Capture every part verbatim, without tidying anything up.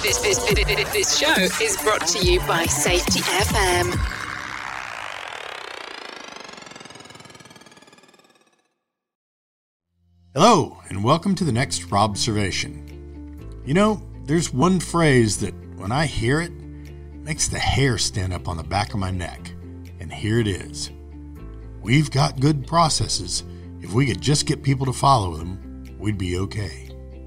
This, this, this, this show is brought to you by Safety F M. Hello, and welcome to the next Robservation. You know, there's one phrase that, when I hear it, makes the hair stand up on the back of my neck. And here it is. We've got good processes. If we could just get people to follow them, we'd be okay.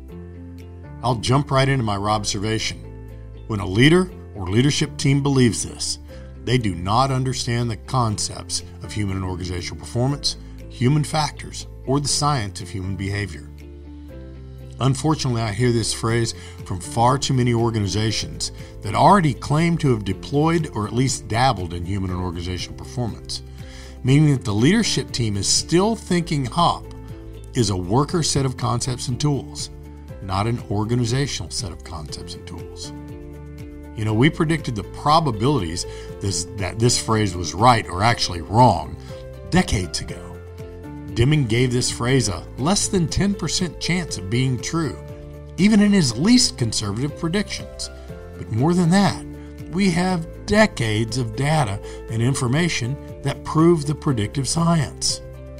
I'll jump right into my Robservation. When a leader or leadership team believes this, they do not understand the concepts of human and organizational performance, human factors, or the science of human behavior. Unfortunately, I hear this phrase from far too many organizations that already claim to have deployed or at least dabbled in human and organizational performance, meaning that the leadership team is still thinking HOP is a worker set of concepts and tools, not an organizational set of concepts and tools. You know, we predicted the probabilities this, that this phrase was right or actually wrong decades ago. Deming gave this phrase a less than ten percent chance of being true, even in his least conservative predictions. But more than that, we have decades of data and information that prove the predictive science.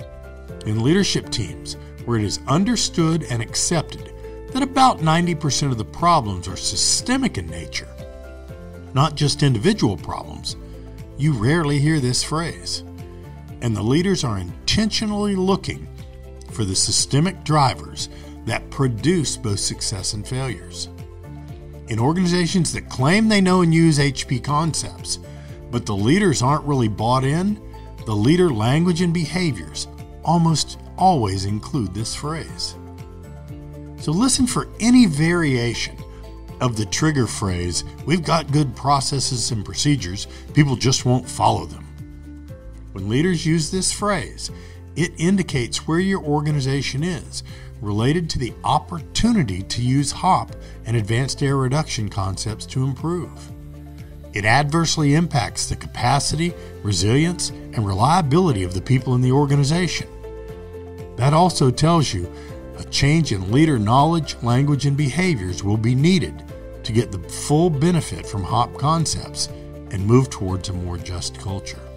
In leadership teams, where it is understood and accepted that about ninety percent of the problems are systemic in nature, not just individual problems, you rarely hear this phrase. And the leaders are intentionally looking for the systemic drivers that produce both success and failures. In organizations that claim they know and use H P concepts, but the leaders aren't really bought in, the leader language and behaviors almost always include this phrase. So listen for any variation of the trigger phrase, we've got good processes and procedures, people just won't follow them. When leaders use this phrase, it indicates where your organization is related to the opportunity to use HOP and advanced error reduction concepts to improve. It adversely impacts the capacity, resilience, and reliability of the people in the organization. That also tells you a change in leader knowledge, language, and behaviors will be needed to get the full benefit from HOP concepts and move towards a more just culture.